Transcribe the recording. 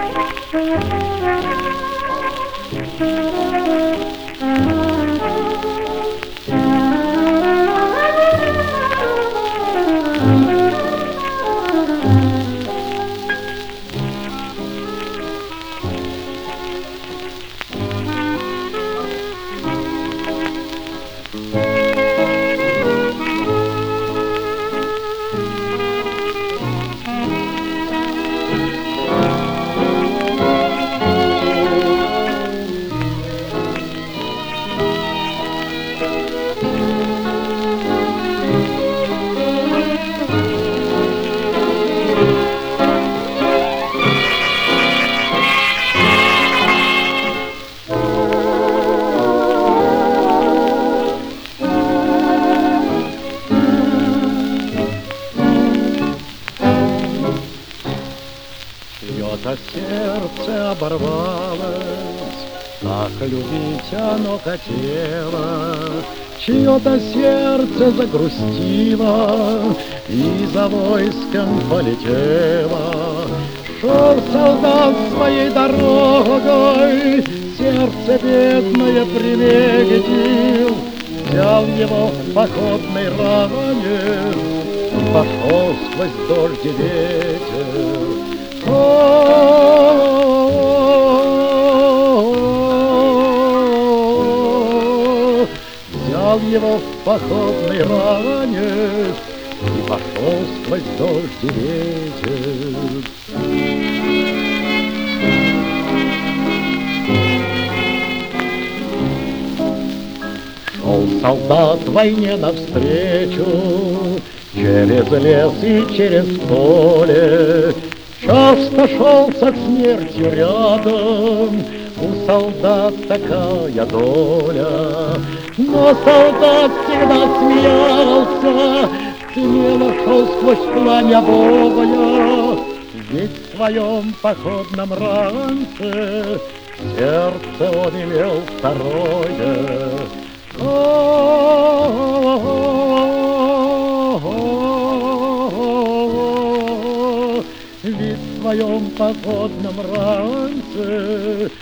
Чье-то сердце оборвалось, так любить оно хотело. Чье-то сердце загрустило и за войском полетело. Шел солдат своей дорогой, сердце бедное приметил, взял его в походной ране и пошел сквозь дождь и ветер. Взял его в походной ране и пошел сквозь дождь и ветер. Шел солдат войне навстречу через лес и через поле. Часто шел со смертью рядом, у солдат такая доля. Но солдат всегда смеялся, смело шел сквозь пламя боя, ведь в своем походном ранце сердце он имел второе. Ведь в своем походном ранце